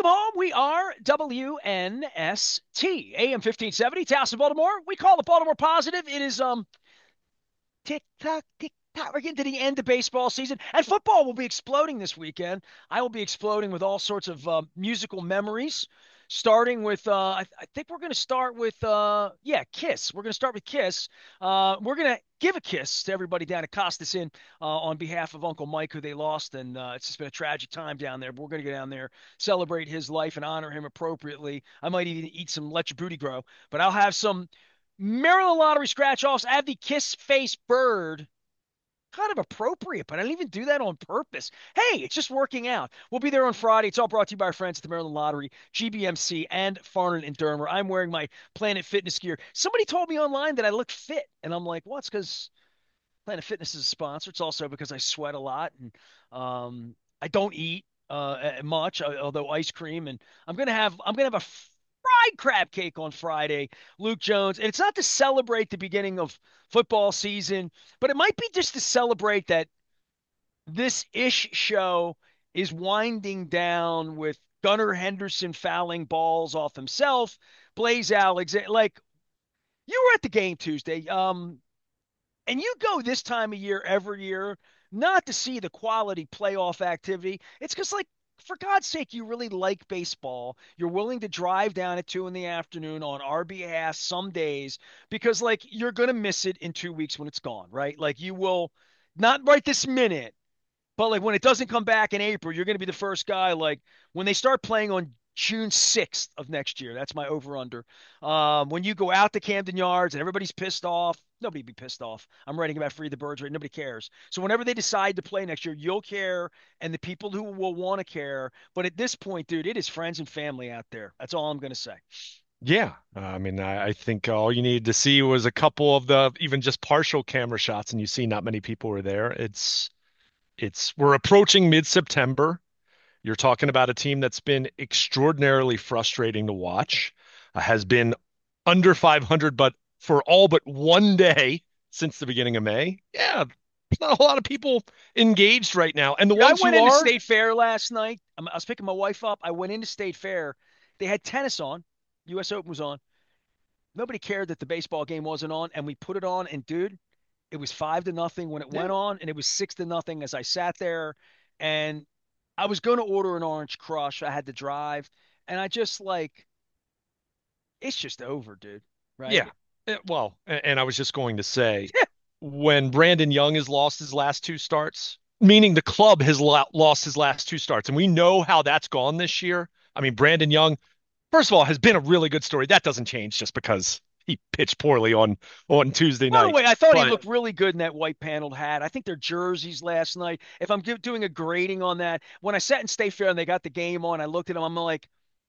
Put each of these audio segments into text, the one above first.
Welcome home. We are WNST, AM 1570, Towson, Baltimore. We call it Baltimore Positive. It is tick tock, tick tock. We're getting to the end of baseball season, and football will be exploding this weekend. I will be exploding with all sorts of musical memories. Starting with, I think we're going to start with, Kiss. We're going to start with Kiss. We're going to give a kiss to everybody down at Costas Inn on behalf of Uncle Mike, who they lost, and it's just been a tragic time down there. But we're going to go down there, celebrate his life, and honor him appropriately. I might even eat some Let Your Booty Grow, but I'll have some Maryland Lottery scratch offs. I have the Kiss Face Bird, kind of appropriate, but I didn't even do that on purpose. Hey, it's just working out. We'll be there on Friday. It's all brought to you by our friends at the Maryland Lottery, GBMC, and Farnan and Dermer. I'm wearing my Planet Fitness gear. Somebody told me online that I look fit, and I'm like, well, it's because Planet Fitness is a sponsor. It's also because I sweat a lot, and I don't eat much, although ice cream. And I'm gonna have a fried crab cake on Friday, Luke Jones. And it's not to celebrate the beginning of football season, but it might be just to celebrate that this ish show is winding down with Gunnar Henderson fouling balls off himself. Blaze Alexander, like, you were at the game Tuesday. And you go this time of year every year, not to see the quality playoff activity. It's because, like, for God's sake, you really like baseball. You're willing to drive down at 2 in the afternoon on our behalf some days because, like, you're going to miss it in 2 weeks when it's gone, right? Like, you will, not right this minute, but like when it doesn't come back in April, you're going to be the first guy. Like when they start playing on June 6th of next year, that's my over under. When you go out to Camden Yards and everybody's pissed off, nobody be pissed off. I'm writing about Free the Birds, right? Nobody cares. So whenever they decide to play next year, you'll care, and the people who will want to care. But at this point, dude, it is friends and family out there. That's all I'm going to say. Yeah, I mean, I think all you needed to see was a couple of the even just partial camera shots, and you see not many people were there. We're approaching mid-September. You're talking about a team that's been extraordinarily frustrating to watch, has been under 500, but for all but one day since the beginning of May. Yeah, there's not a lot of people engaged right now, and the Dude, I ones went who into are, State Fair last night. I was picking my wife up. I went into State Fair. They had tennis on. U.S. Open was on. Nobody cared that the baseball game wasn't on, and we put it on. And dude, it was 5-0 when it yeah, went on, and it was 6-0 as I sat there. And I was going to order an orange crush. I had to drive, and I just like it's just over, dude. yeah. Right? Well, and I was just going to say, when Brandon Young has lost his last two starts, meaning the club has lost his last two starts, and we know how that's gone this year. I mean, Brandon Young, first of all, has been a really good story. That doesn't change just because he pitched poorly on Tuesday By the night. way, I thought he But looked really good in that white paneled hat. I think their jerseys last night. If I'm doing a grading on that, when I sat in State Fair and they got the game on, I looked at them. I'm like,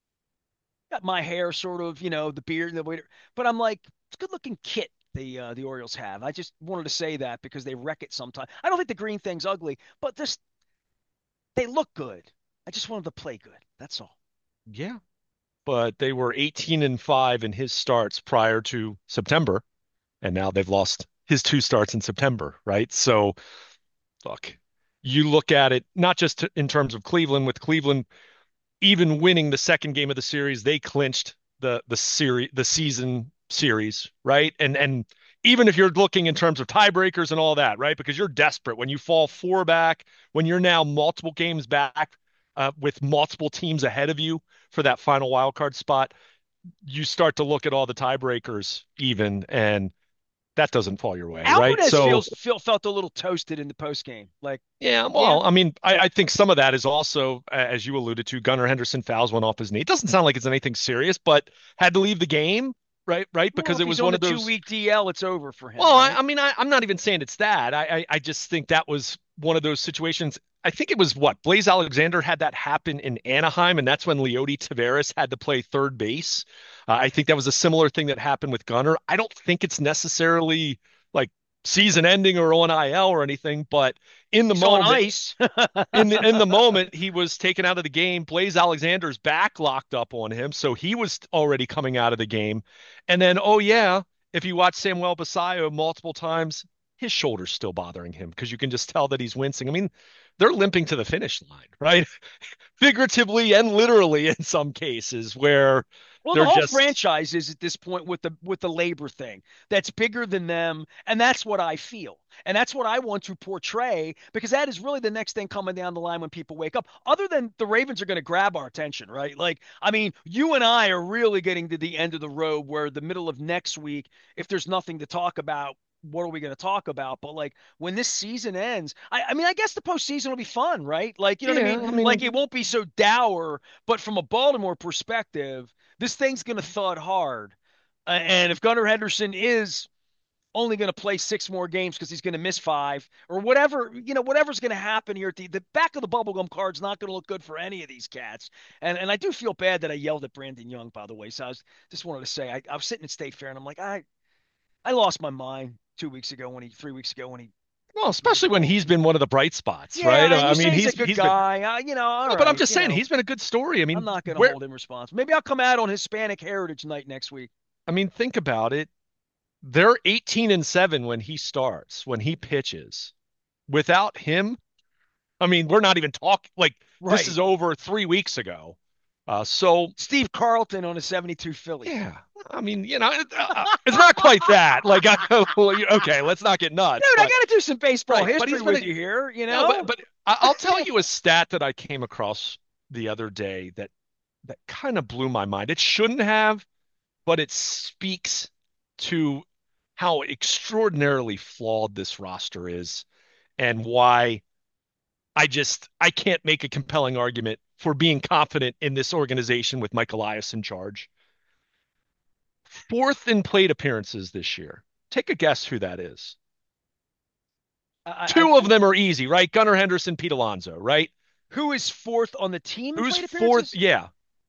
got my hair sort of, the beard, the way, but I'm like, it's a good looking kit the Orioles have. I just wanted to say that because they wreck it sometimes. I don't think the green thing's ugly, but this they look good. I just wanted to play good. That's all. yeah, but they were 18-5 in his starts prior to September, and now they've lost his two starts in September, right? So look, you look at it not just in terms of Cleveland, with Cleveland even winning the second game of the series, they clinched the season series, right? And even if you're looking in terms of tiebreakers and all that, right? Because you're desperate when you fall four back, when you're now multiple games back with multiple teams ahead of you for that final wild card spot, you start to look at all the tiebreakers even, and that doesn't fall your way, right? Alvarez So felt a little toasted in the post game. Like, yeah, yeah, well, I mean, I think some of that is also, as you alluded to, Gunnar Henderson fouls one off his knee. It doesn't sound like it's anything serious, but had to leave the game, right? Right, well, because if it he's was on one the of two those. week DL, it's over for him, Well, right? I mean, I'm not even saying it's that. I just think that was one of those situations. I think it was what Blaze Alexander had that happen in Anaheim, and that's when Leody Taveras had to play third base. I think that was a similar thing that happened with Gunnar. I don't think it's necessarily like season ending or on IL or anything, but in the He's on moment, ice. in the moment he was taken out of the game. Blaze Alexander's back locked up on him, so he was already coming out of the game. And then, oh yeah, if you watch Samuel Basayo multiple times, his shoulder's still bothering him because you can just tell that he's wincing. I mean, they're limping to the finish line, right? Figuratively and literally in some cases where Well, the they're whole just, franchise is at this point with the labor thing. That's bigger than them, and that's what I feel. And that's what I want to portray because that is really the next thing coming down the line when people wake up. Other than the Ravens are going to grab our attention, right? Like, I mean, you and I are really getting to the end of the road where the middle of next week, if there's nothing to talk about, what are we going to talk about? But like when this season ends, I mean, I guess the postseason will be fun, right? Like, you know what I yeah, mean? I Like mean, it won't be so dour, but from a Baltimore perspective, this thing's going to thud hard. And if Gunnar Henderson is only going to play 6 more games because he's going to miss 5 or whatever, whatever's going to happen here at the back of the bubblegum card's not going to look good for any of these cats. And I do feel bad that I yelled at Brandon Young, by the way. So just wanted to say, I was sitting at State Fair and I'm like, I lost my mind 2 weeks ago 3 weeks ago when he well, threw the especially when ball. he's been one of the bright spots, right? Yeah, and I you mean, say he's a he's good he's been, guy. All no, but I'm right, just saying he's been a good story. I I'm mean, not going to where, hold him responsible. Maybe I'll come out on Hispanic Heritage Night next week. I mean, think about it. They're 18-7 when he starts, when he pitches. Without him, I mean, we're not even talking like this Right. is over 3 weeks ago. So Steve Carlton on a 72 Philly. yeah, I mean, it's not quite that. Like, okay, let's not get nuts, Dude, I but got to do some baseball right, but history he's been with you here, no, but I'll tell you a stat that I came across the other day that kind of blew my mind. It shouldn't have, but it speaks to how extraordinarily flawed this roster is and why I can't make a compelling argument for being confident in this organization with Mike Elias in charge. Fourth in plate appearances this year. Take a guess who that is. I Two of them are easy, right? Gunnar Henderson, Pete Alonso, right? who is fourth on the team in Who's plate fourth? appearances? Yeah,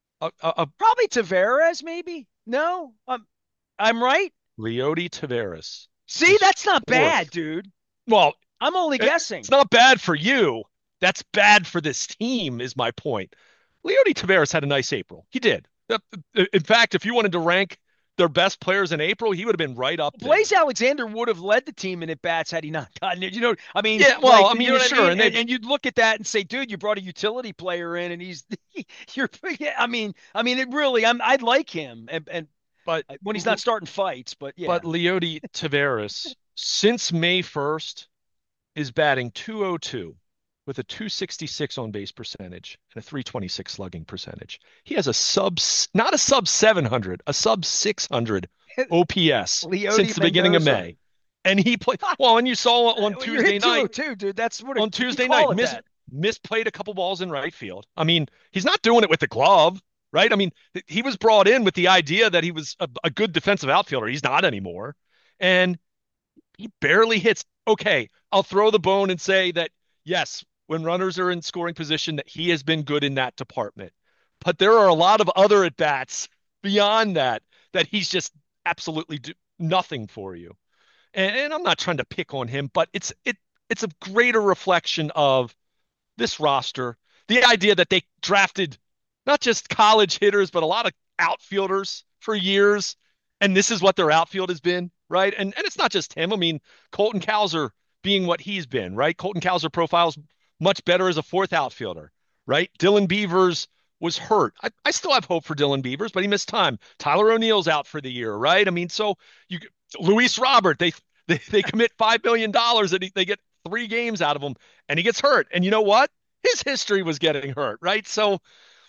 a Probably Tavares, maybe. No, I'm right. Leody Taveras See, is that's not bad, fourth. dude. Well, I'm only it's guessing. not bad for you. That's bad for this team, is my point. Leody Taveras had a nice April. He did. In fact, if you wanted to rank their best players in April, he would have been right up there. Blaze Alexander would have led the team in at bats had he not gotten it. I mean, Yeah, well, like, I you know mean, what I sure, mean? and And, they've and you'd look at that and say, dude, you brought a utility player in, and he's, you're, yeah, I mean, it really, I'd like him, and but when he's not starting fights, but yeah, Leody Taveras since May 1st is batting 202 with a 266 on base percentage and a 326 slugging percentage. He has not a sub 700, a sub 600 OPS since Leody the beginning of Mendoza. May. And he played well, and you saw on Well, you're Tuesday hit night, 202, dude. That's what you on Tuesday call night, it that. misplayed a couple balls in right field. I mean, he's not doing it with the glove, right? I mean, he was brought in with the idea that he was a good defensive outfielder. He's not anymore. And he barely hits. Okay, I'll throw the bone and say that yes, when runners are in scoring position, that he has been good in that department. But there are a lot of other at bats beyond that that he's just absolutely nothing for you. And I'm not trying to pick on him, but it's a greater reflection of this roster. The idea that they drafted not just college hitters, but a lot of outfielders for years. And this is what their outfield has been, right? And it's not just him. I mean, Colton Cowser being what he's been, right? Colton Cowser profiles much better as a fourth outfielder, right? Dylan Beavers was hurt. I still have hope for Dylan Beavers, but he missed time. Tyler O'Neill's out for the year, right? I mean, so you Luis Robert, they commit $5 million and they get 3 games out of him and he gets hurt. And you know what? His history was getting hurt, right? So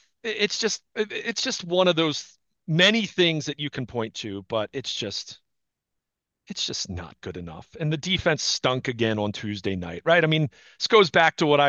it's just one of those many things that you can point to, but it's just not good enough. And the defense stunk again on Tuesday night, right? I mean, this goes back to what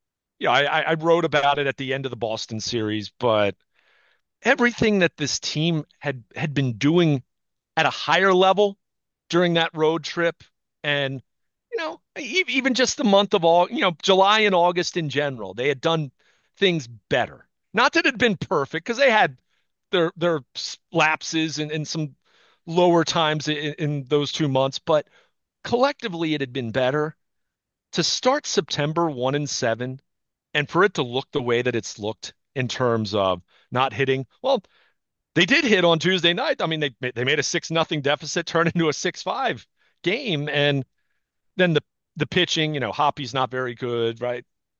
I wrote about it at the end of the Boston series, but everything that this team had been doing at a higher level during that road trip, and even just the month of all, July and August in general, they had done things better. Not that it had been perfect because they had their lapses and some lower times in those 2 months, but collectively it had been better. To start September 1-7 and for it to look the way that it's looked in terms of not hitting, well, they did hit on Tuesday night. I mean, they made a 6-0 deficit turn into a 6-5 game, and then the pitching, Hoppy's not very good, right?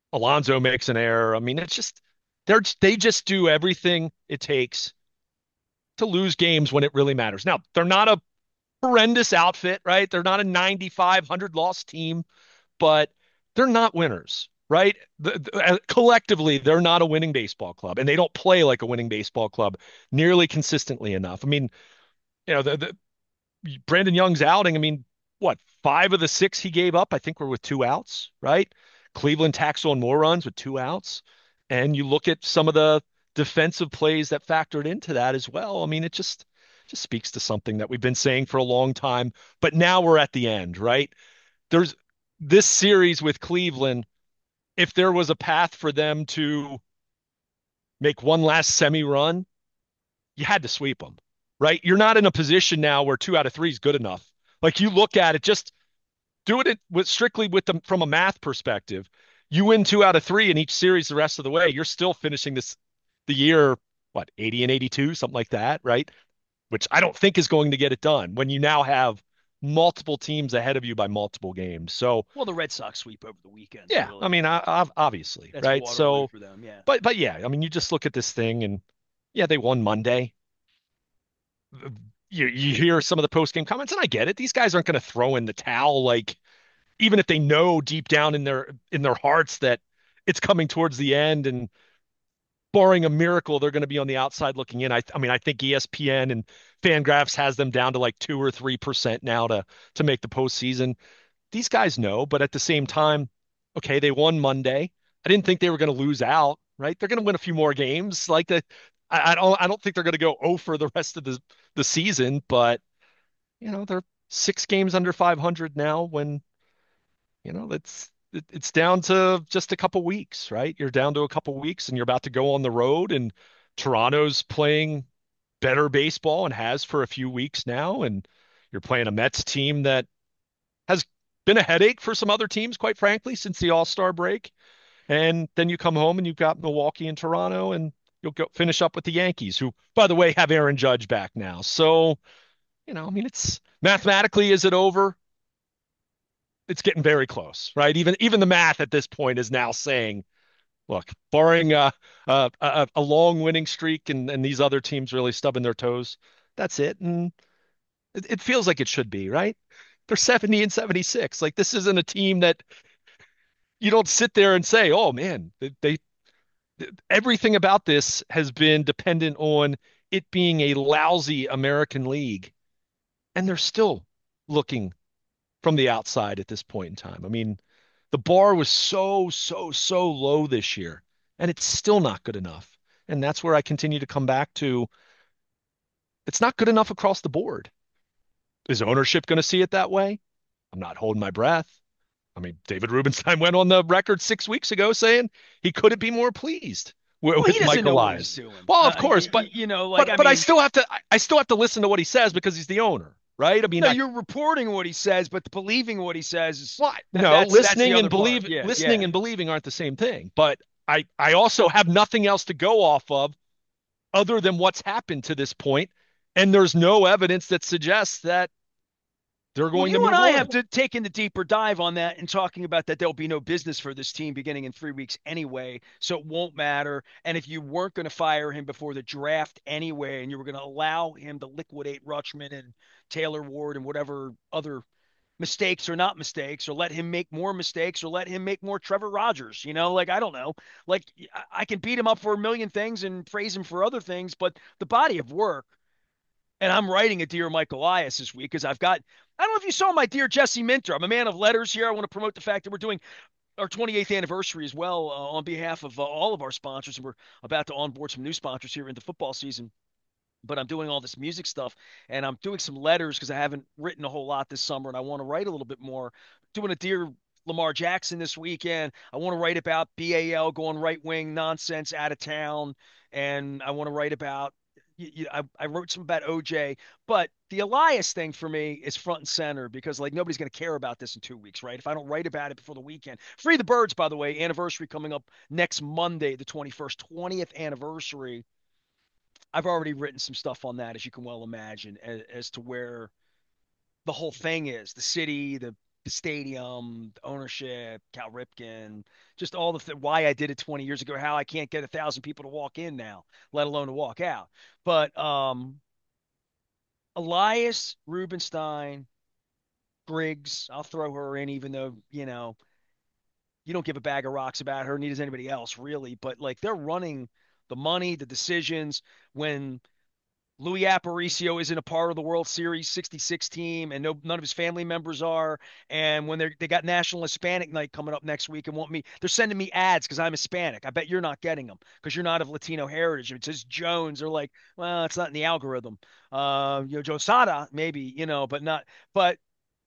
Alonso makes an error. I mean, it's just they just do everything it takes to lose games when it really matters. Now, they're not a horrendous outfit, right? They're not a 9,500 loss team, but they're not winners, right? Collectively, they're not a winning baseball club, and they don't play like a winning baseball club nearly consistently enough. I mean, the Brandon Young's outing, I mean, what, five of the six he gave up, I think were with two outs, right? Cleveland tacks on more runs with two outs. And you look at some of the defensive plays that factored into that as well. I mean, it just speaks to something that we've been saying for a long time, but now we're at the end, right? There's this series with Cleveland, if there was a path for them to make one last semi run, you had to sweep them, right? You're not in a position now where 2 out of 3 is good enough. Like you look at it, just do it with strictly with them from a math perspective. You win 2 out of 3 in each series the rest of the way. You're still finishing the year, what, 80 and 82, something like that, right? Which I don't think is going to get it done when you now have multiple teams ahead of you by multiple games. So Well, the Red Sox sweep over the weekend, so yeah, I really, mean, obviously, that's right? Waterloo So, for them. Yeah. but yeah, I mean, you just look at this thing, and yeah, they won Monday. You hear some of the post game comments, and I get it. These guys aren't going to throw in the towel, like even if they know deep down in their hearts that it's coming towards the end, and barring a miracle, they're going to be on the outside looking in. I mean, I think ESPN and Fangraphs has them down to like 2 or 3% now to make the postseason. These guys know, but at the same time, okay, they won Monday. I didn't think they were going to lose out, right? They're going to win a few more games. Like I don't think they're going to go 0 for the rest of the season, but they're 6 games under 500 now when, it's down to just a couple weeks, right? You're down to a couple weeks and you're about to go on the road, and Toronto's playing better baseball and has for a few weeks now, and you're playing a Mets team that has been a headache for some other teams, quite frankly, since the All-Star break. And then you come home and you've got Milwaukee and Toronto, and you'll go finish up with the Yankees, who, by the way, have Aaron Judge back now. So, I mean, it's mathematically, is it over? It's getting very close, right? Even the math at this point is now saying, look, barring a long winning streak and these other teams really stubbing their toes, that's it. And it feels like it should be, right? They're 70 and 76. Like this isn't a team that you don't sit there and say, "Oh man, they everything about this has been dependent on it being a lousy American league." And they're still looking from the outside at this point in time. I mean, the bar was so low this year, and it's still not good enough. And that's where I continue to come back to, it's not good enough across the board. Is ownership going to see it that way? I'm not holding my breath. I mean, David Rubenstein went on the record 6 weeks ago saying he couldn't be more pleased with, Well, he with doesn't Mike know what he's Elias. doing. Well, of course, Like I I mean, still have to listen to what he says because he's the owner, right? I mean, no, you're reporting what he says, but believing what he says is well, no, that's the other part. Yeah, listening yeah. and believing aren't the same thing. But I also have nothing else to go off of other than what's happened to this point, and there's no evidence that suggests that they're Well, going to you and move I on. have to take in the deeper dive on that and talking about that there'll be no business for this team beginning in 3 weeks anyway, so it won't matter. And if you weren't going to fire him before the draft anyway, and you were going to allow him to liquidate Rutschman and Taylor Ward and whatever other mistakes or not mistakes, or let him make more mistakes, or let him make more Trevor Rogers, like I don't know. Like I can beat him up for a million things and praise him for other things, but the body of work, and I'm writing a Dear Mike Elias this week because I don't know if you saw my Dear Jesse Minter. I'm a man of letters here. I want to promote the fact that we're doing our 28th anniversary as well on behalf of all of our sponsors. And we're about to onboard some new sponsors here into football season. But I'm doing all this music stuff and I'm doing some letters because I haven't written a whole lot this summer and I want to write a little bit more. Doing a Dear Lamar Jackson this weekend. I want to write about BAL going right wing nonsense out of town. And I want to write about I wrote some about OJ, but the Elias thing for me is front and center because like nobody's going to care about this in 2 weeks, right? If I don't write about it before the weekend. Free the Birds, by the way, anniversary coming up next Monday, the 21st, 20th anniversary. I've already written some stuff on that, as you can well imagine, as to where the whole thing is, the city, the the stadium, the ownership, Cal Ripken, just all why I did it 20 years ago, how I can't get 1,000 people to walk in now, let alone to walk out. But Elias, Rubenstein, Griggs, I'll throw her in, even though you don't give a bag of rocks about her, neither does anybody else really. But like they're running the money, the decisions. When Louis Aparicio isn't a part of the World Series 66 team, and none of his family members are. And when they got National Hispanic Night coming up next week and they're sending me ads because I'm Hispanic. I bet you're not getting them because you're not of Latino heritage. If it says Jones, they're like, well, it's not in the algorithm. Joe Sada, maybe, but not. But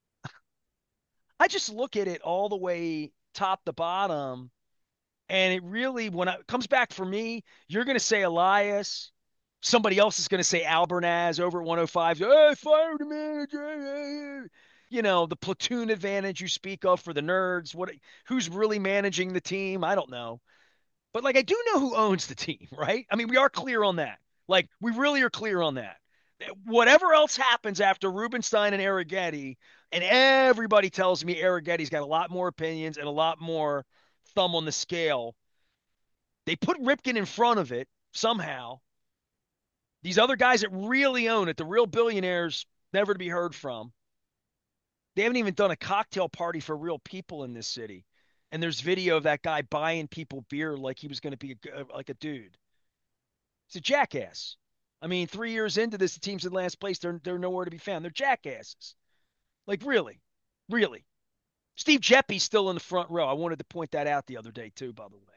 I just look at it all the way top to bottom. And it really, when it comes back for me, you're going to say Elias. Somebody else is going to say Albernaz over at 105. Hey, fire the manager. The platoon advantage you speak of for the nerds. Who's really managing the team? I don't know. But like, I do know who owns the team, right? I mean, we are clear on that. Like, we really are clear on that. Whatever else happens after Rubenstein and Arrighetti, and everybody tells me Arrighetti's got a lot more opinions and a lot more thumb on the scale. They put Ripken in front of it somehow. These other guys that really own it, the real billionaires, never to be heard from. They haven't even done a cocktail party for real people in this city. And there's video of that guy buying people beer like he was going to be like a dude. He's a jackass. I mean, 3 years into this, the team's in last place. They're nowhere to be found. They're jackasses. Like really, really. Steve Geppe's still in the front row. I wanted to point that out the other day too, by the way.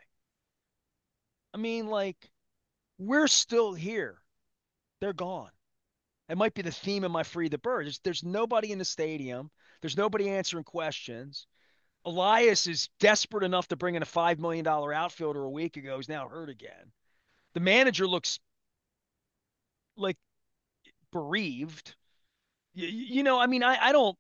I mean, like, we're still here. They're gone. It might be the theme of my Free the Bird. There's nobody in the stadium. There's nobody answering questions. Elias is desperate enough to bring in a $5 million outfielder a week ago. He's now hurt again. The manager looks like bereaved. I mean, I don't.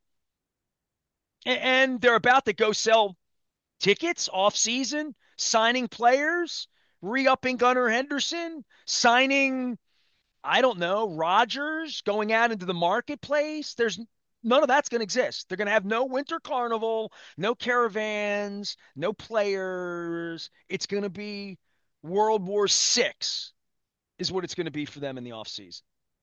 And they're about to go sell tickets off season, signing players, re-upping Gunnar Henderson, signing, I don't know, Rogers, going out into the marketplace. There's none of that's going to exist. They're going to have no winter carnival, no caravans, no players. It's going to be World War VI is what it's going to be for them in the offseason.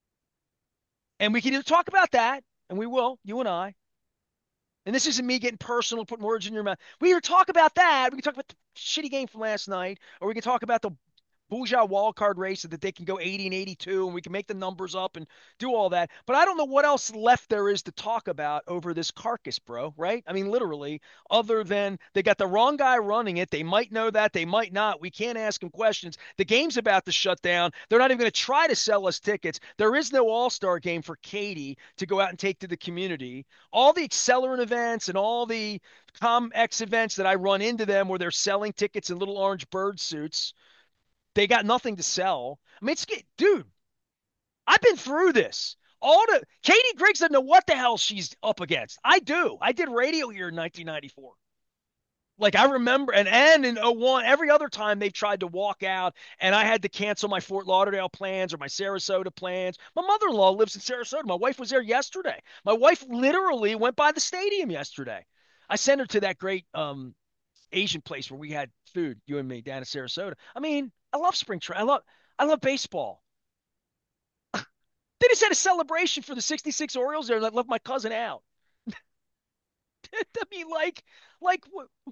And we can either talk about that, and we will, you and I. And this isn't me getting personal, putting words in your mouth. We either talk about that, we can talk about the shitty game from last night, or we can talk about the Bouja wild card race so that they can go 80 and 82 and we can make the numbers up and do all that. But I don't know what else left there is to talk about over this carcass, bro, right? I mean, literally, other than they got the wrong guy running it. They might know that. They might not. We can't ask them questions. The game's about to shut down. They're not even going to try to sell us tickets. There is no all-star game for Katie to go out and take to the community. All the accelerant events and all the ComX events that I run into them where they're selling tickets in little orange bird suits, they got nothing to sell. I mean, dude, I've been through this. Katie Griggs doesn't know what the hell she's up against. I do. I did radio here in 1994. Like I remember, and in '01, every other time they've tried to walk out, and I had to cancel my Fort Lauderdale plans or my Sarasota plans. My mother-in-law lives in Sarasota. My wife was there yesterday. My wife literally went by the stadium yesterday. I sent her to that great Asian place where we had food, you and me, down in Sarasota. I mean, I love spring training. I love baseball. They just had a celebration for the '66 Orioles there, and I left my cousin out. I mean, like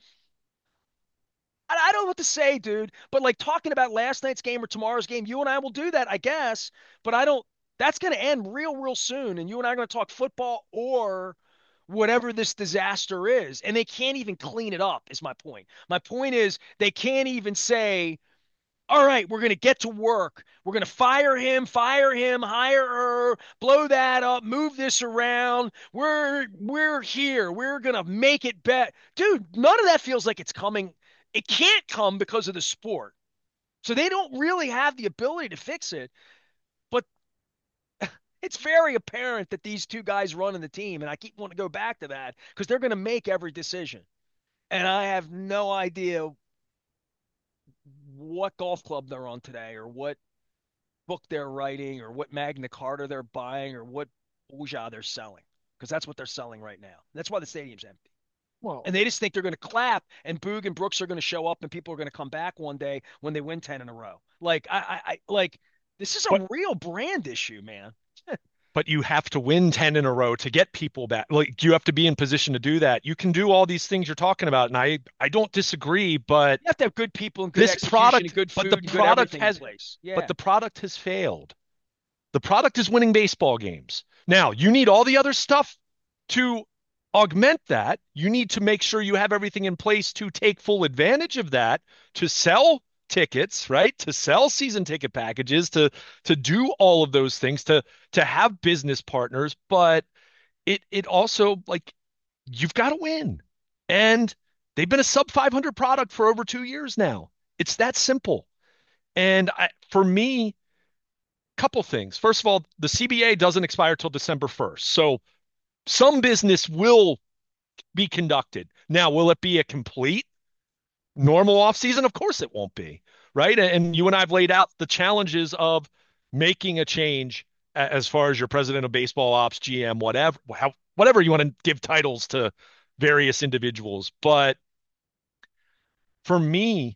I don't know what to say, dude. But like talking about last night's game or tomorrow's game, you and I will do that, I guess. But I don't. That's going to end real soon, and you and I are going to talk football or whatever this disaster is. And they can't even clean it up. Is my point. My point is they can't even say, all right, we're going to get to work. We're going to fire him, hire her, blow that up, move this around. We're here. We're going to make it better. Dude, none of that feels like it's coming. It can't come because of the sport. So they don't really have the ability to fix it. But it's very apparent that these two guys running the team, and I keep wanting to go back to that because they're going to make every decision. And I have no idea what golf club they're on today or what book they're writing or what Magna Carta they're buying or what Bouja they're selling because that's what they're selling right now. That's why the stadium's empty. Well, And they just think they're going to clap and Boog and Brooks are going to show up and people are going to come back one day when they win 10 in a row. Like this is but a real brand issue, man. but you have to win 10 in a row to get people back. Like you have to be in position to do that. You can do all these things you're talking about, and I don't disagree, but You have to have good people and good this execution and product, good but the food and good product everything in has place. but Yeah. the product has failed. The product is winning baseball games. Now, you need all the other stuff to augment that. You need to make sure you have everything in place to take full advantage of that, to sell tickets, right? To sell season ticket packages, to do all of those things, to have business partners, but it also like you've got to win. And they've been a sub 500 product for over 2 years now. It's that simple. And for me, couple things. First of all, the CBA doesn't expire till December 1st. So some business will be conducted. Now, will it be a complete normal offseason? Of course it won't be, right? And you and I have laid out the challenges of making a change as far as your president of baseball ops, GM, whatever you want to give titles to various individuals. But for me,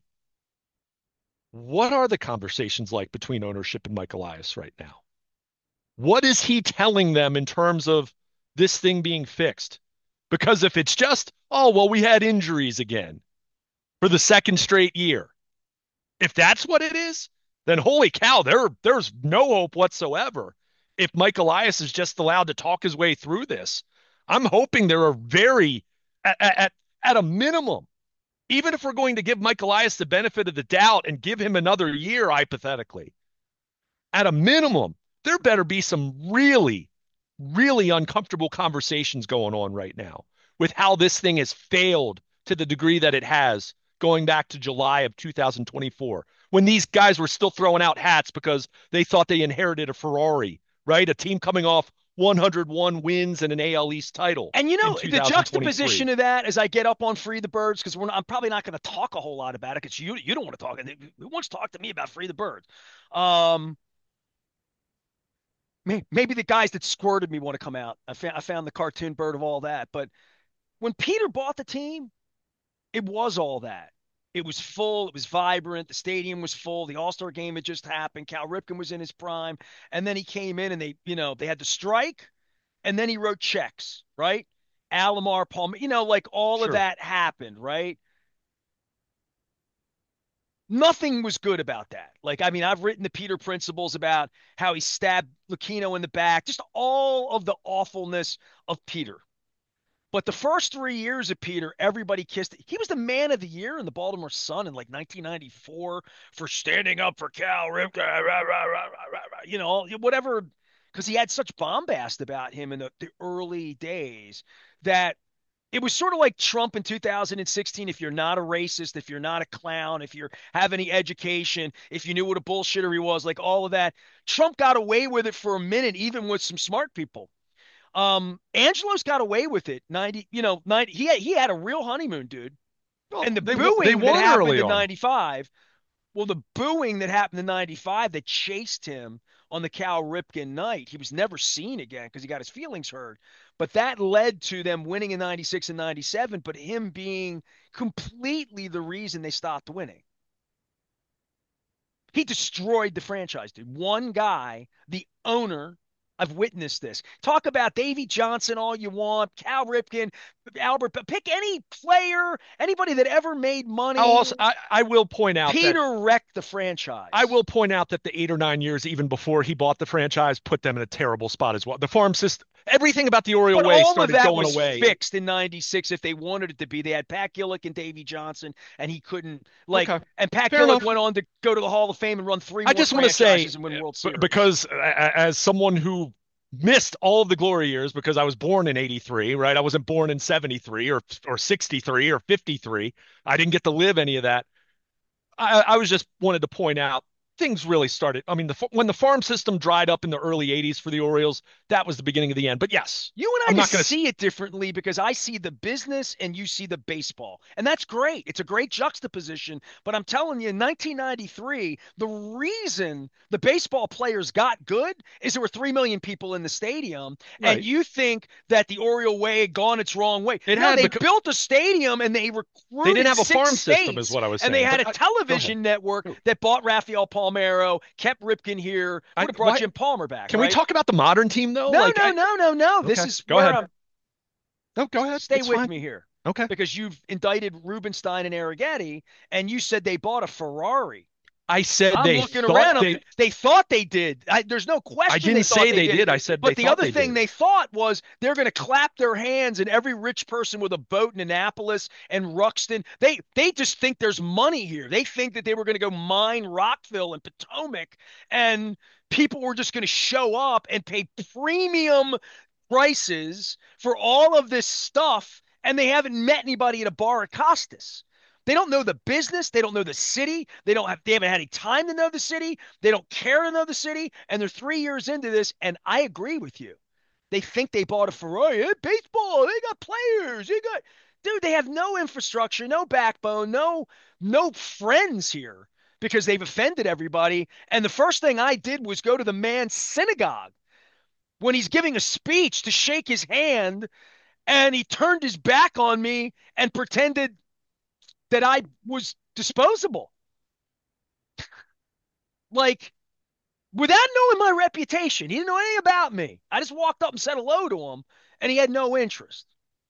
what are the conversations like between ownership and Mike Elias right now? What is he telling them in terms of this thing being fixed? Because if it's just, oh, well, we had injuries again for the second straight year, if that's what it is, then holy cow, there's no hope whatsoever. If Mike Elias is just allowed to talk his way through this, I'm hoping there are at, at, at a minimum, even if we're going to give Mike Elias the benefit of the doubt and give him another year, hypothetically, at a minimum, there better be some really, really uncomfortable conversations going on right now with how this thing has failed to the degree that it has going back to July of 2024 when these guys were still throwing out hats because they thought they inherited a Ferrari, right? A team coming off 101 wins and an AL East title And in the juxtaposition 2023. of that as I get up on Free the Birds, because I'm probably not going to talk a whole lot about it because you don't want to talk. Who wants to talk to me about Free the Birds? Um, maybe the guys that squirted me want to come out. I found the cartoon bird of all that. But when Peter bought the team, it was all that. It was full. It was vibrant. The stadium was full. The All-Star game had just happened. Cal Ripken was in his prime. And then he came in and they had the strike and then he wrote checks, right? Alomar, Palmer, like all of Sure. that happened, right? Nothing was good about that. Like, I mean, I've written the Peter principles about how he stabbed Lucchino in the back, just all of the awfulness of Peter. But the first 3 years of Peter, everybody kissed it. He was the man of the year in the Baltimore Sun in like 1994 for standing up for Cal Ripken, whatever, because he had such bombast about him in the early days that it was sort of like Trump in 2016. If you're not a racist, if you're not a clown, if you have any education, if you knew what a bullshitter he was, like all of that, Trump got away with it for a minute, even with some smart people. Angelo's got away with it. 90, 90. He had a real honeymoon, dude. Well, And the they booing that won happened early in on. 95, well, the booing that happened in 95 that chased him on the Cal Ripken night, he was never seen again because he got his feelings hurt. But that led to them winning in 96 and 97, but him being completely the reason they stopped winning. He destroyed the franchise, dude. One guy, the owner, I've witnessed this. Talk about Davey Johnson all you want, Cal Ripken, Albert, but pick any player, anybody that ever made money. I will point out that Peter wrecked the I franchise. will point out that the 8 or 9 years, even before he bought the franchise, put them in a terrible spot as well. The farm system, everything about the Oriole But way all of started that going was away. fixed in 96 if they wanted it to be. They had Pat Gillick and Davey Johnson, and he couldn't, Okay, and Pat fair Gillick enough. went on to go to the Hall of Fame and run three I more just want to say, franchises and win World Series. because as someone who missed all of the glory years because I was born in 83, right? I wasn't born in 73 or 63 or 53. I didn't get to live any of that. I was just wanted to point out things really started. I mean, when the farm system dried up in the early 80s for the Orioles, that was the beginning of the end. But yes, You and I'm I not just going to. see it differently because I see the business and you see the baseball. And that's great. It's a great juxtaposition. But I'm telling you, in 1993, the reason the baseball players got good is there were 3 million people in the stadium. And Right. you think that the Oriole way had gone its wrong way. It No, had they because built a stadium and they they didn't recruited have a six farm system, is states. what I was And they saying. had But a go ahead. television network that bought Rafael Palmeiro, kept Ripken here, would have brought Why Jim Palmer back, can we right? talk about the modern team though? No, no, no, no, no. This Okay, is go where ahead. I'm No, go ahead. stay It's with fine. me here Okay. because you've indicted Rubenstein and Arrighetti, and you said they bought a Ferrari. I said I'm they looking thought around. They thought they did. There's no I question they didn't thought say they they did. did. I said they But the thought other they thing did. they thought was they're going to clap their hands, and every rich person with a boat in Annapolis and Ruxton, they just think there's money here. They think that they were going to go mine Rockville and Potomac, and people were just going to show up and pay premium prices for all of this stuff, and they haven't met anybody at a bar at Costas. They don't know the business. They don't know the city. They haven't had any time to know the city. They don't care to know the city. And they're 3 years into this. And I agree with you. They think they bought a Ferrari. Hey, baseball. They got players. Dude, they have no infrastructure, no backbone, no friends here because they've offended everybody. And the first thing I did was go to the man's synagogue when he's giving a speech to shake his hand, and he turned his back on me and pretended that I was disposable. Like, without knowing my reputation, he didn't know anything about me. I just walked up and said hello to him, and he had no interest.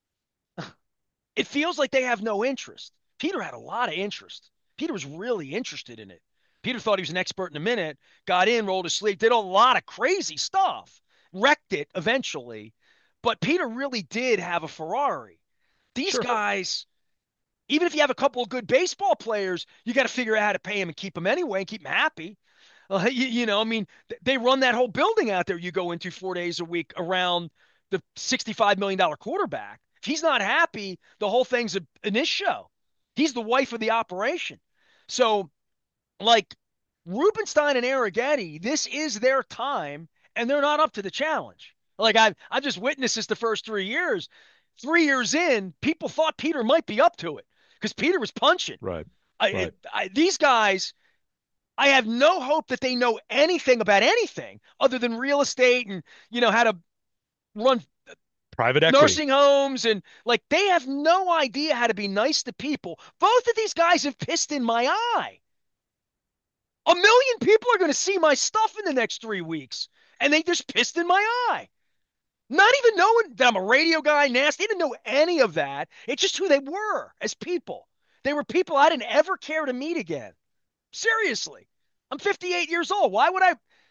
It feels like they have no interest. Peter had a lot of interest. Peter was really interested in it. Peter thought he was an expert in a minute, got in, rolled his sleeve, did a lot of crazy stuff, wrecked it eventually. But Peter really did have a Ferrari. These Sure. guys, even if you have a couple of good baseball players, you got to figure out how to pay them and keep them anyway and keep them happy. I mean, they run that whole building out there you go into 4 days a week around the $65 million quarterback. If he's not happy, the whole thing's an issue. He's the wife of the operation. So, like, Rubenstein and Arrighetti, this is their time, and they're not up to the challenge. Like, I've just witnessed this the first 3 years. 3 years in, people thought Peter might be up to it because Peter was punching. Right. Right. These guys, I have no hope that they know anything about anything other than real estate and how to run Private equity. nursing homes, and like they have no idea how to be nice to people. Both of these guys have pissed in my eye. 1 million people are going to see my stuff in the next 3 weeks, and they just pissed in my eye. Not even knowing that I'm a radio guy, nasty. They didn't know any of that. It's just who they were as people. They were people I didn't ever care to meet again. Seriously. I'm 58 years old. Why would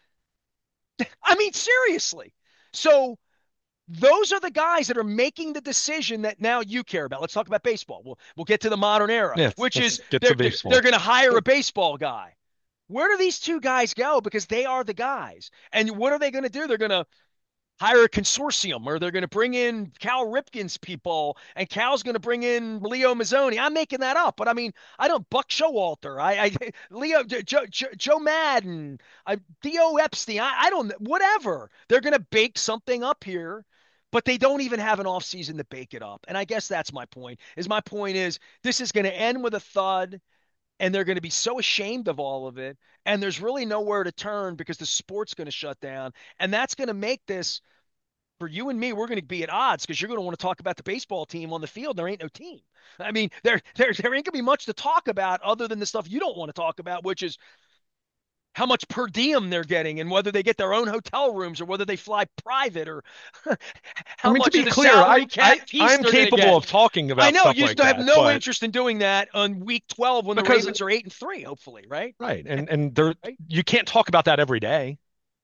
I mean, seriously. So those are the guys that are making the decision that now you care about. Let's talk about baseball. We'll get to the modern era, Yeah, which let's is get to they're baseball. going to hire a baseball guy. Where do these two guys go? Because they are the guys. And what are they going to do? They're going to hire a consortium, or they're going to bring in Cal Ripken's people, and Cal's going to bring in Leo Mazzoni. I'm making that up, but I mean, I don't Buck Showalter, Leo Joe Madden, Theo Epstein. I don't whatever. They're going to bake something up here, but they don't even have an off season to bake it up. And I guess that's my point. My point is this is going to end with a thud, and they're going to be so ashamed of all of it, and there's really nowhere to turn because the sport's going to shut down, and that's going to make this for you and me. We're going to be at odds because you're going to want to talk about the baseball team on the field. There ain't no team. I mean, there ain't going to be much to talk about other than the stuff you don't want to talk about, which is how much per diem they're getting and whether they get their own hotel rooms or whether they fly private or I how mean, to much of be the clear, salary cap piece I'm they're going to capable get. of talking I about know stuff you like still have that, no but interest in doing that on week 12 when the because Ravens are 8-3, hopefully, right? right, and there Right? you can't talk about that every day.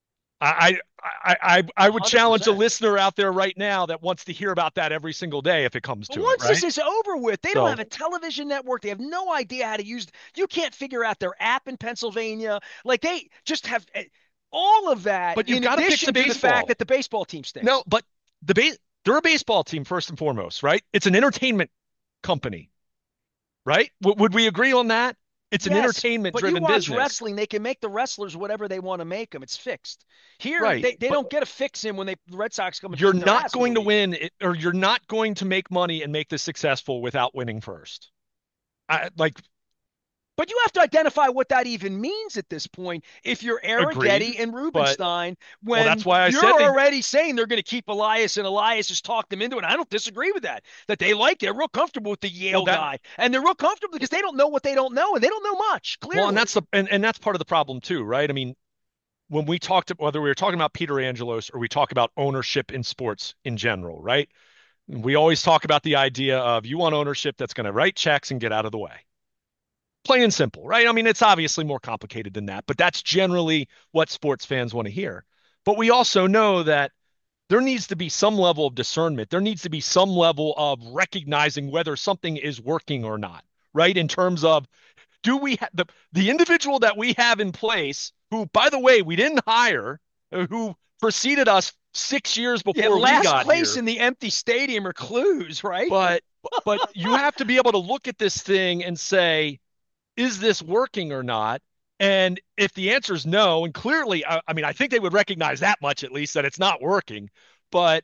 I would challenge a 100%. listener out there right now that wants to hear about that every single day if it comes But to it, once this right? is over with, they don't So, have a television network. They have no idea how to use. You can't figure out their app in Pennsylvania. Like they just have all of that. but you've In got to fix the addition to the fact baseball. that the baseball team No, stinks. but they're a baseball team first and foremost, right? It's an entertainment company, right? Would we agree on that? It's an Yes, entertainment but you driven watch business. wrestling, they can make the wrestlers whatever they want to make them. It's fixed. Here, Right. they But don't get to fix him when the Red Sox come and you're beat their not ass for the going to weekend. win it, or you're not going to make money and make this successful without winning first. Like, But you have to identify what that even means at this point. If you're agreed. Arrighetti and But, Rubenstein, well, when that's why I said you're they, already saying they're going to keep Elias and Elias has talked them into it. I don't disagree with that. That they like it. They're real comfortable with the well, Yale that, guy. And they're real comfortable because they don't know what they don't know. And they don't know much, well, and clearly. that's part of the problem too, right? I mean, when we talked, whether we were talking about Peter Angelos or we talk about ownership in sports in general, right? We always talk about the idea of you want ownership that's going to write checks and get out of the way. Plain and simple, right? I mean, it's obviously more complicated than that, but that's generally what sports fans want to hear. But we also know that there needs to be some level of discernment. There needs to be some level of recognizing whether something is working or not, right? In terms of do we have the individual that we have in place, who, by the way, we didn't hire, who preceded us 6 years Yeah, before we last got place here, in the empty stadium are clues, right? but you have to be able to look at this thing and say, is this working or not? And if the answer is no, and clearly, I mean, I think they would recognize that much at least that it's not working. But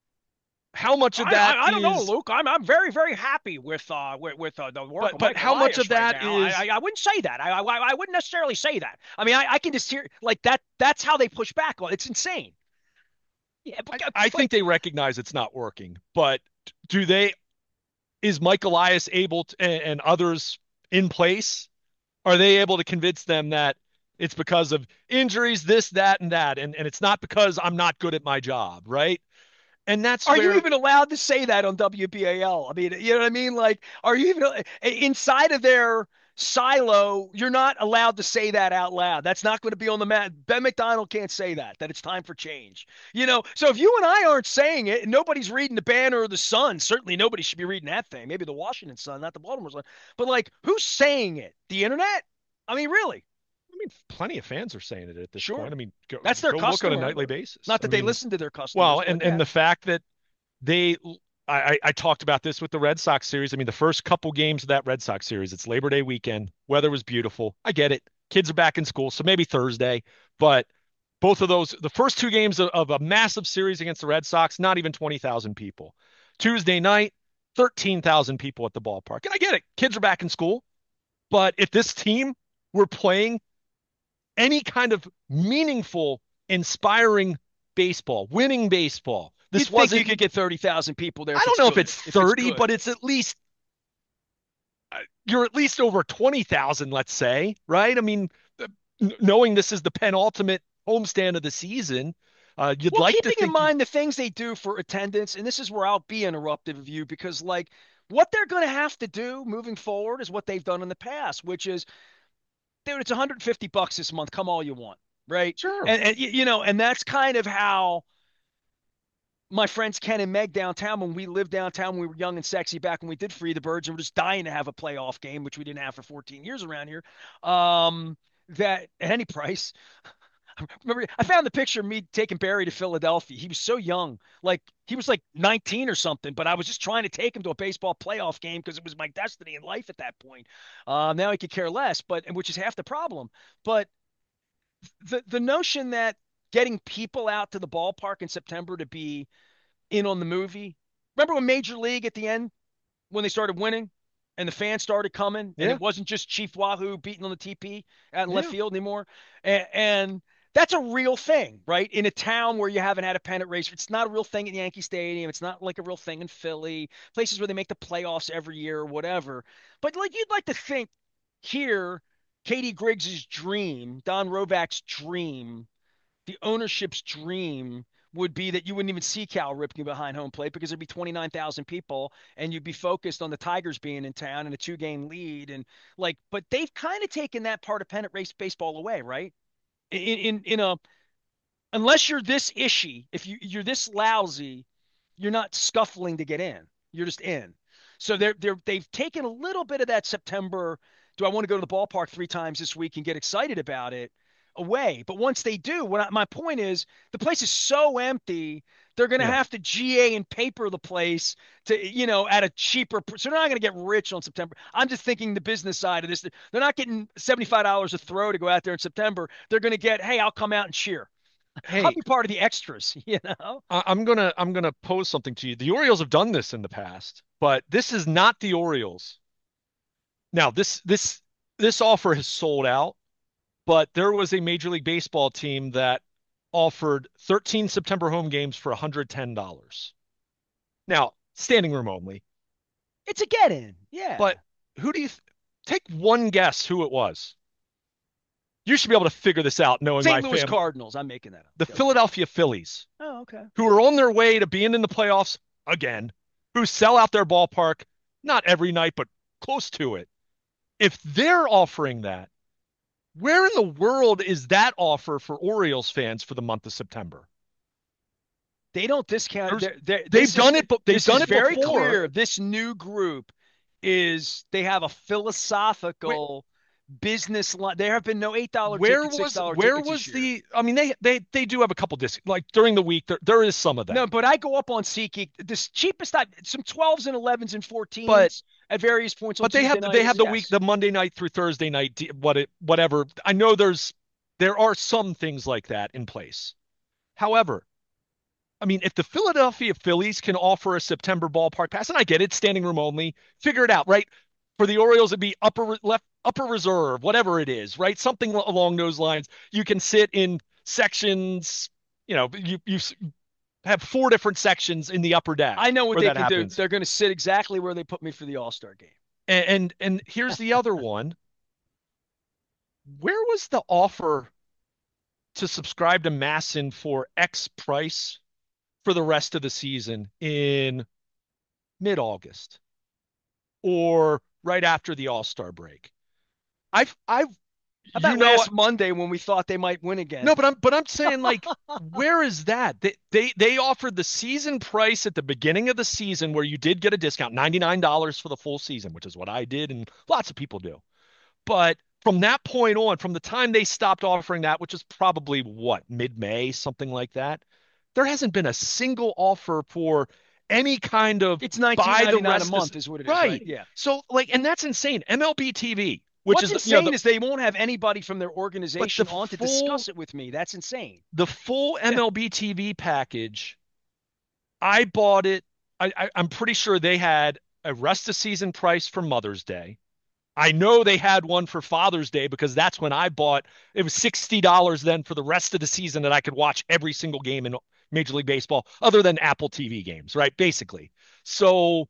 how much of that I don't know, is, Luke. I'm very very happy with the work of but Mike how much of Elias right that now. is, I wouldn't say that. I wouldn't necessarily say that. I mean, I can just hear like that. That's how they push back. It's insane. Yeah, I but think they recognize it's not working. But do they, is Mike Elias able to, and others in place, are they able to convince them that it's because of injuries, this, that, and that, and it's not because I'm not good at my job, right? And that's are you where, even allowed to say that on WBAL? I mean, you know what I mean? Like, are you even inside of their silo? You're not allowed to say that out loud. That's not going to be on the mat. Ben McDonald can't say that. That it's time for change. You know. So if you and I aren't saying it, and nobody's reading the Banner or the Sun, certainly nobody should be reading that thing. Maybe the Washington Sun, not the Baltimore Sun. But like, who's saying it? The internet? I mean, really? I mean, plenty of fans are saying it at this point. Sure. I mean, That's their go look on a customer. nightly basis. Not I that they mean, listen to their well, customers, but and yeah. the fact that they, I talked about this with the Red Sox series. I mean, the first couple games of that Red Sox series, it's Labor Day weekend. Weather was beautiful. I get it. Kids are back in school, so maybe Thursday. But both of those, the first two games of a massive series against the Red Sox, not even 20,000 people. Tuesday night, 13,000 people at the ballpark. And I get it. Kids are back in school. But if this team were playing any kind of meaningful, inspiring baseball, winning baseball, You'd this think you wasn't, could get 30,000 people there I if don't it's know if good. it's If it's 30, good. but it's at least, you're at least over 20,000, let's say, right? I mean, knowing this is the penultimate homestand of the season, you'd Well, like to keeping in think you, mind the things they do for attendance, and this is where I'll be interruptive of you because, like, what they're going to have to do moving forward is what they've done in the past, which is, dude, it's $150 this month. Come all you want, right? sure. And you know, and that's kind of how my friends Ken and Meg downtown, when we lived downtown, when we were young and sexy back when we did Free the Birds, and we're just dying to have a playoff game, which we didn't have for 14 years around here. That at any price. Remember, I found the picture of me taking Barry to Philadelphia. He was so young, like he was like 19 or something. But I was just trying to take him to a baseball playoff game because it was my destiny in life at that point. Now he could care less, but which is half the problem. But the notion that getting people out to the ballpark in September to be in on the movie. Remember when Major League at the end when they started winning and the fans started coming and Yeah. it wasn't just Chief Wahoo beating on the TP out in left Yeah. field anymore. And that's a real thing, right? In a town where you haven't had a pennant race, it's not a real thing at Yankee Stadium. It's not like a real thing in Philly, places where they make the playoffs every year or whatever. But like you'd like to think here, Katie Griggs's dream, Don Rovak's dream, the ownership's dream would be that you wouldn't even see Cal Ripken behind home plate because there'd be 29,000 people and you'd be focused on the Tigers being in town and a two-game lead and like but they've kind of taken that part of pennant race baseball away, right? In a unless you're this ishy, if you're this lousy, you're not scuffling to get in. You're just in. So they've taken a little bit of that September. Do I want to go to the ballpark 3 times this week and get excited about it? Away. But once they do, my point is the place is so empty They're going to Yeah. have to GA and paper the place at a cheaper. So they're not going to get rich on September. I'm just thinking the business side of this. They're not getting $75 a throw to go out there in September. They're going to get, hey, I'll come out and cheer. I'll Hey, be part of the extras, I'm gonna pose something to you. The Orioles have done this in the past, but this is not the Orioles. Now, this offer has sold out, but there was a Major League Baseball team that offered 13 September home games for $110. Now, standing room only. It's a get in. Yeah. But who do you take one guess who it was? You should be able to figure this out knowing my St. Louis family. Cardinals. I'm making that up. The Go. Philadelphia Phillies, Oh, okay. who are on their way to being in the playoffs again, who sell out their ballpark not every night, but close to it. If they're offering that, where in the world is that offer for Orioles fans for the month of September? They don't discount. They've done it, but they've this is done it very before. clear. This new group they have a Wait, philosophical business line. There have been no $8 where tickets, was $6 where tickets this was year. the? I mean, they do have a couple discs like during the week. There is some of No, that, but I go up on SeatGeek. This cheapest, some 12s and 11s and but 14s at various points on but they Tuesday have they nights. have the week Yes. the Monday night through Thursday night whatever. I know there are some things like that in place. However, I mean, if the Philadelphia Phillies can offer a September ballpark pass, and I get it, standing room only, figure it out, right? For the Orioles, it'd be upper reserve, whatever it is, right? Something along those lines. You can sit in sections. You have four different sections in the upper I deck know what where they that can do. happens. They're going to sit exactly where they put me for the All-Star game. And here's the other one. Where was the offer to subscribe to Masson for X price for the rest of the season in mid-August or right after the All-Star break? I've How you about know last Monday when we thought they might win again? no, but I'm saying like where is that? They offered the season price at the beginning of the season where you did get a discount, $99 for the full season, which is what I did and lots of people do. But from that point on, from the time they stopped offering that, which is probably what, mid-May, something like that, there hasn't been a single offer for any kind of It's buy the 19.99 a rest of month this. is what it is, right? Right. Yeah. So like, and that's insane. MLB TV, which What's is insane is they won't have anybody from their but organization on to discuss it with me. That's insane. the full MLB TV package, I bought it. I'm pretty sure they had a rest of season price for Mother's Day. I know they had one for Father's Day because that's when I bought. It was $60 then for the rest of the season that I could watch every single game in Major League Baseball, other than Apple TV games, right? Basically. So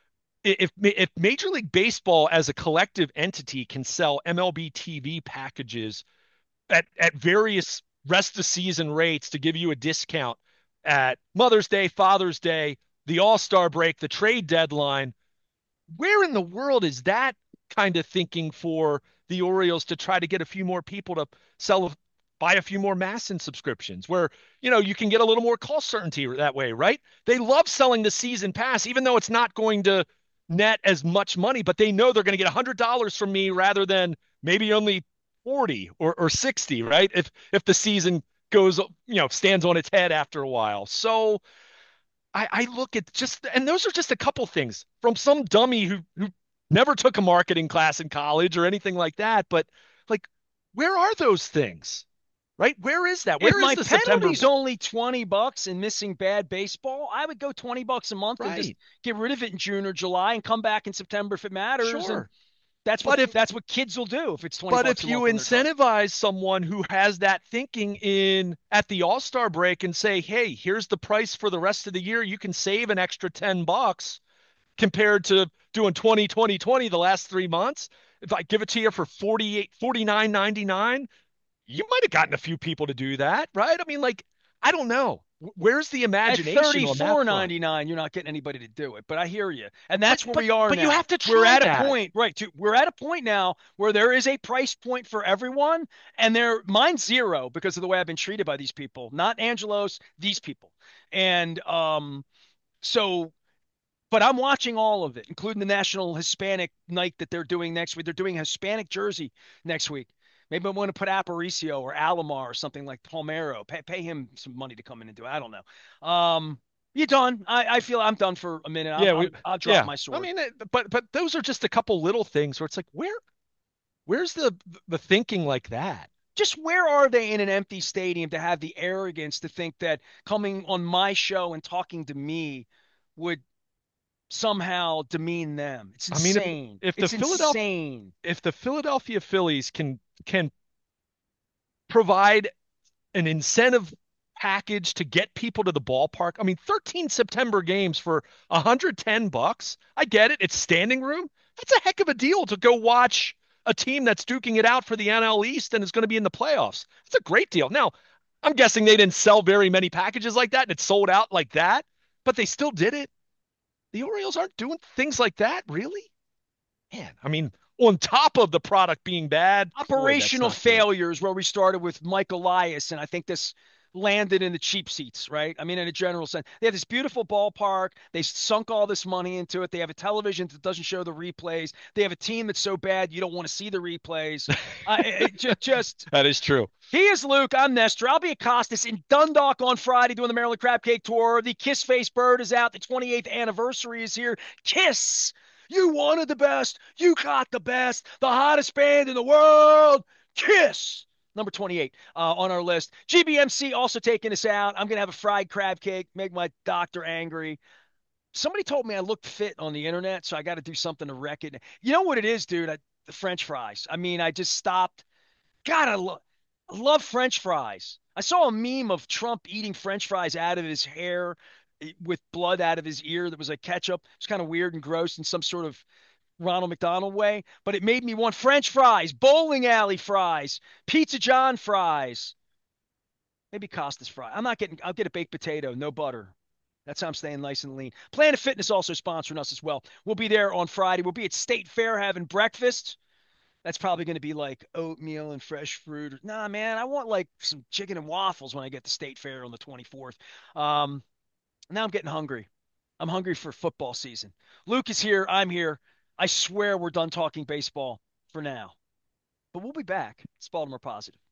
if Major League Baseball as a collective entity can sell MLB TV packages at various rest of season rates to give you a discount at Mother's Day, Father's Day, the All-Star break, the trade deadline, where in the world is that kind of thinking for the Orioles to try to get a few more people to buy a few more Masson subscriptions where, you can get a little more cost certainty that way, right? They love selling the season pass, even though it's not going to net as much money, but they know they're going to get $100 from me rather than maybe only 40 or 60, right? If the season goes, stands on its head after a while. So I look at and those are just a couple things from some dummy who never took a marketing class in college or anything like that. But like, where are those things? Right? Where is that? If Where is my the September? penalty's only $20 and missing bad baseball, I would go $20 a month and just Right. get rid of it in June or July and come back in September if it matters. And Sure. that's But what if that's what kids will do if it's 20 but bucks if a you month on their card. incentivize someone who has that thinking in at the All-Star break and say, "Hey, here's the price for the rest of the year. You can save an extra $10 compared to doing 20 20 20 the last 3 months. If I give it to you for 49.99, you might have gotten a few people to do that, right? I mean, like, I don't know. Where's the At imagination on that front? 34.99, you're not getting anybody to do it. But I hear you. And that's where But we are but you now. have to We're try at a that. point, right? We're at a point now where there is a price point for everyone, and mine's zero because of the way I've been treated by these people, not Angelos, these people. And so but I'm watching all of it, including the National Hispanic Night that they're doing next week. They're doing a Hispanic jersey next week. Maybe I want to put Aparicio or Alomar or something like Palmero. Pay him some money to come in and do it. I don't know. You done? I feel I'm done for a minute. Yeah, I'll drop yeah. my I sword. mean, but those are just a couple little things where it's like, where's the thinking like that? Just where are they in an empty stadium to have the arrogance to think that coming on my show and talking to me would somehow demean them? It's I mean, insane. if the It's Philadelphia insane. if the Philadelphia Phillies can provide an incentive package to get people to the ballpark. I mean, 13 September games for $110. I get it. It's standing room. That's a heck of a deal to go watch a team that's duking it out for the NL East and is going to be in the playoffs. It's a great deal. Now, I'm guessing they didn't sell very many packages like that and it sold out like that, but they still did it. The Orioles aren't doing things like that, really? Man, I mean, on top of the product being bad, boy, that's Operational not good. failures where we started with Mike Elias, and I think this landed in the cheap seats, right? I mean, in a general sense, they have this beautiful ballpark. They sunk all this money into it. They have a television that doesn't show the replays. They have a team that's so bad you don't want to see the replays. Just That is true. he is Luke. I'm Nestor. I'll be at Costas in Dundalk on Friday doing the Maryland Crab Cake Tour. The Kiss Face Bird is out. The 28th anniversary is here. Kiss. You wanted the best. You got the best. The hottest band in the world. Kiss. Number 28 on our list. GBMC also taking us out. I'm going to have a fried crab cake, make my doctor angry. Somebody told me I looked fit on the internet, so I got to do something to wreck it. You know what it is, dude? The French fries. I mean, I just stopped. God, I love French fries. I saw a meme of Trump eating French fries out of his hair with blood out of his ear that was like ketchup. It's kind of weird and gross in some sort of Ronald McDonald way, but it made me want French fries, bowling alley fries, Pizza John fries, maybe Costas fries. I'll get a baked potato, no butter. That's how I'm staying nice and lean. Planet Fitness also sponsoring us as well. We'll be there on Friday. We'll be at State Fair having breakfast. That's probably going to be like oatmeal and fresh fruit. Nah, man, I want like some chicken and waffles when I get to State Fair on the 24th. Um, Now I'm getting hungry. I'm hungry for football season. Luke is here. I'm here. I swear we're done talking baseball for now, but we'll be back. It's Baltimore Positive.